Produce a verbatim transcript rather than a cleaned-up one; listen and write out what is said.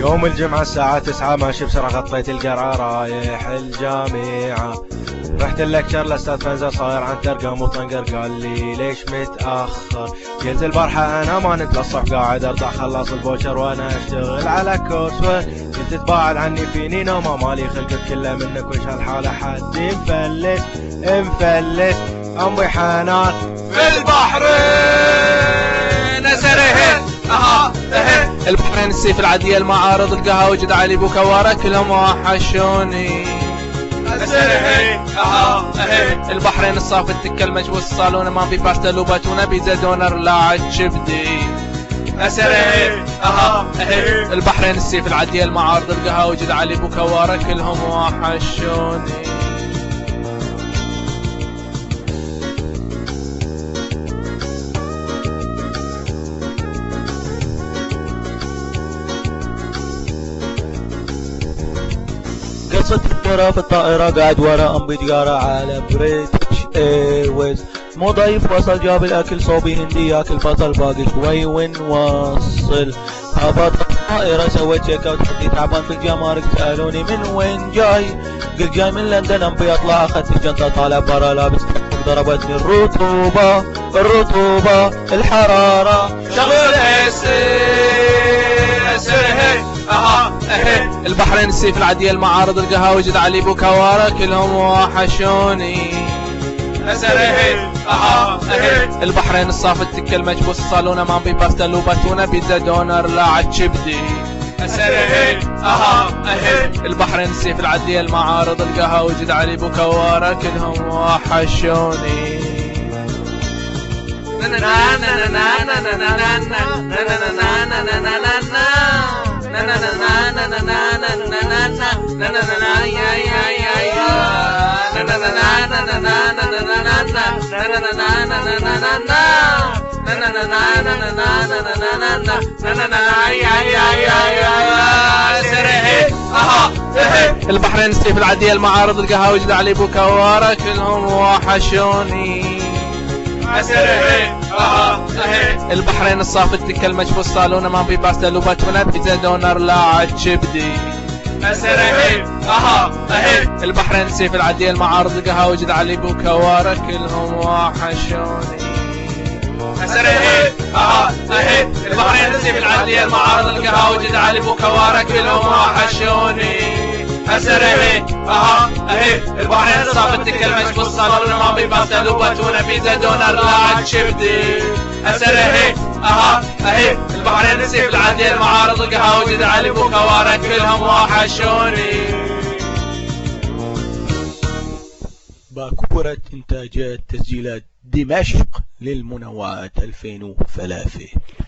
يوم الجمعة الساعة تسعة ماشي بسرعة غطيت القرعة رايح الجامعة. رحت اللكتشر الاستاذ فنزة صاير عن ترقام وطنقر قال لي ليش متأخر؟ قلت البارحة انا ما نمت للصبح قاعد ارضع خلص البوشر وانا اشتغل على كورس. قلت تباعد عني فيني نومة مالي خلقت كله منك وش هالحالة حد مفلس مفلس. امي حنان في البحرين اسرهن اها اهن البحرين السيف العادية المعارض القهوة وجد علي بوكوارة كلهم وحشوني اسرهن اها اهن البحرين الصافي التكة المجبوس الصالونة ما في باستا وباتونة بيتزا دونر لاعد شبدي اسرهن اها اهن البحرين السيف العادية المعارض القهوة وجد علي بوكوارة كلهم وحشوني. قصة الدرا في الطائرة قاعد ورا ام بتقارع على بريتش ايرويز. مو ضيف وصل جاب الاكل صوبي هندي ياكل بطل باقي شوي ونوصل. هبط الطائرة سويت تشيك اوت حدي تعبان في الجمارك سألوني من وين جاي؟ قلت جاي من لندن ابي اطلع اخذت الجنطة طالع برا لابس ضربتني الرطوبة الرطوبة الحرارة شغل اسرهن اها اهن البحرين السيف العادية المعارض القهوة وجد علي بوكوارة كلهم وحشوني اسرهن اها اهن البحرين الصافي التكة المجبوس الصالونة مامبي باستا لوباتونة بيتزا دونر لاعد شبدي اسرهن اها اهن البحرين السيف العادية المعارض القهوة وجد علي بوكوارة كلهم وحشوني. البحرين السيف العادية المعارض القهوة وجد علي بوكوارة كلهم وحشوني اسرهن اها اهن البحرين الصافي التكة المجبوس صالونة ما في باستا لوباتونة بيتزا دونر لاعد شبدي اسرهن اها اهن البحرين السيف العادية المعارض القهوة وجد علي بوكوارة كلهم وحشوني اسرهن اها اهن البحرين السيف العادية المعارض القهوة وجد علي بوكوارة كلهم وحشوني اسرهن اها اهن البحرين الصافي التكة المجبوس صالونة ما في باستا لوباتونة بيتزا دونر لاعد شبدي اسرهن اها اهن البحرين السيف العادية المعارض القهوة وجد علي بوكوارة كلهم وحشوني. باكورة انتاجات تسجيلات دمشق للمنوعات ألفين وثلاثة.